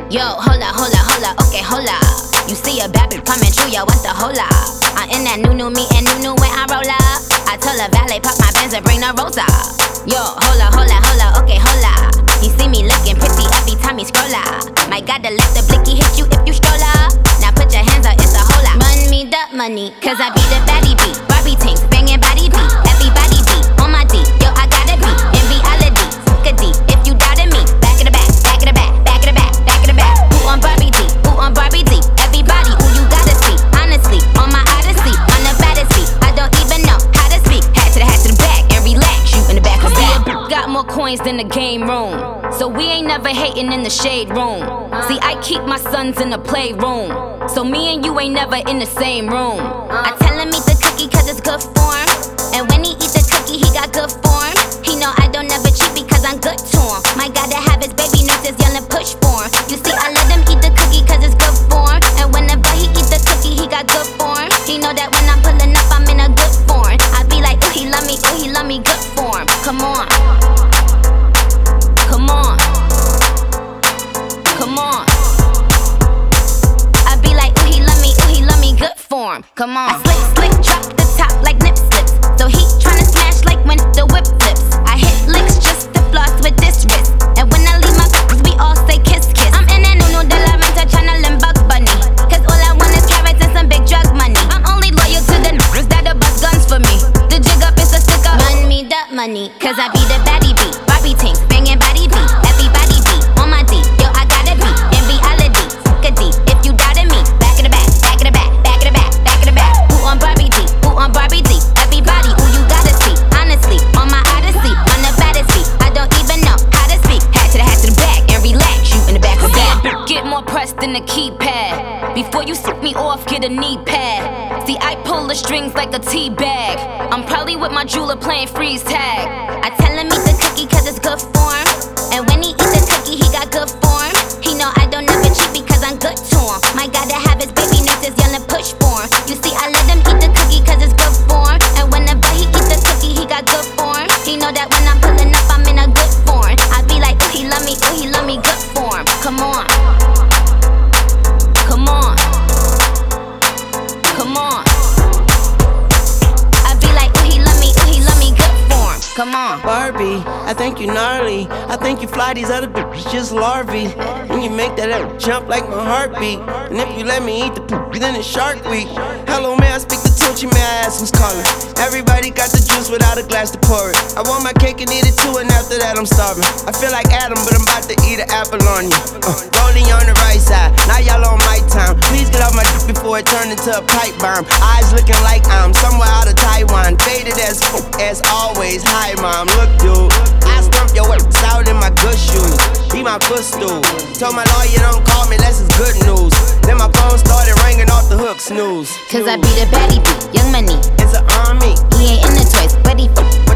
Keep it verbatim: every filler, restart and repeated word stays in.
Yo, hola, hola, hola, okay, hola. You see a bad bitch coming through, yo, what's the hola? I'm in that new new me and new new when I roll up. I tell a valet, pop my Benz and bring the rosa. Yo, hola, hola, hola, okay, hola. He see me looking pretty every time he scroll up. My God, to let the blicky hit you if you stroll up. Now put your hands up, it's a hola. Run me the money, cause I be the baddie beat. Barbie tanks, banging body beat. Everybody beat, on my D, yo, I gotta be. In reality, fuck a D, if you doubted me. Back in the back, back in the back, back in the back, back in the back. Who on Barbie D, who on Barbie D? Everybody, who you gotta see. Honestly, on my odyssey, on the baddest beat. I don't even know how to speak. Hat to the hat to the back, and relax, you in the back of the back. Got more coins than the game room, so we ain't never hating in the shade room. See, I keep my sons in the playroom, so me and you ain't never in the same room. I tell him eat the cookie cause it's good form, and when he eat the cookie he got good form. He know I don't never cheat because I'm good to him. My God, to have his baby nurses yelling push for him. You see, I let him eat the cookie cause it's good form, and whenever he eat the cookie he got good form. He know that when I'm pulling up I'm in a good form. I be like, ooh, he love me, ooh, he love me, good form. Come on, come on, come on. I be like, ooh, he love me, ooh, he love me, good form. Come on. I slick, slick, drop the top like nip slips, so he tryna smash like when the whip flips. I hit licks just to floss with this wrist, and when I leave my c***s, we all say kiss, kiss. I'm in that no-no de la renta tryna limb Bug Bunny, cause all I want is carrots and some big drug money. I'm only loyal to the niggas that'll bust guns for me. The jig up is a stick up. Run me the money, cause I be the baddie beat. Barbie tanks, banging body beat. Everybody beat, on my D, yo, I gotta be. In reality, fuck a D, if you doubted me. Back in the back, back in the back, back in the back, back in the back. Who on Barbie D, who on Barbie D? Everybody, who you gotta see. Honestly, on my odyssey, on the baddest beat. I don't even know how to speak. Hat to the hat to the back, and relax, you in the back of the back. Get more pressed than a keypad. Before you sick me off, get a knee pad. See, I pull the strings like a tea bag. I'm probably with my jeweler playing freeze tag. I tell him eat the cookie cause it's good form, and when he eat the cookie he got good form. He know I don't never cheat because I'm good to him. My God, to have his baby nurses yelling push for him. You see, I let him eat the cookie cause it's good form, and whenever he eat the cookie he got good form. He know that when I'm pulling up I'm in a good form. I be like, ooh, he love me, ooh, he love me, good form. Come on, come on, come on. I be like, ooh, he love me, ooh, he love me, good form. Come on. Barbie, I think you gnarly. I think you fly these other bitches just larvae. And you make that up jump like my heartbeat. And if you let me eat the poop, then it's Shark Week. Hello, may I speak to Tunchi? May I ask who's calling? Everybody got the juice without a glass to pour it. I want my cake and eat it too, and after that I'm starving. I feel like Adam, but I'm about to eat an apple on you. Uh, rolling on the right side, now y'all on my time. Please get off my dick before it turn into a pipe bomb. Eyes looking like I'm somewhere out of Taiwan. Faded as as always. Hi, mom, look, dude. I stomp your ass out in my good shoes. Be my footstool. Told my lawyer don't call me unless it's good news. Then my phone started ringing off the hook, snooze. Cause I be the baddie beat, young money. It's an army. He ain't in the toys, but he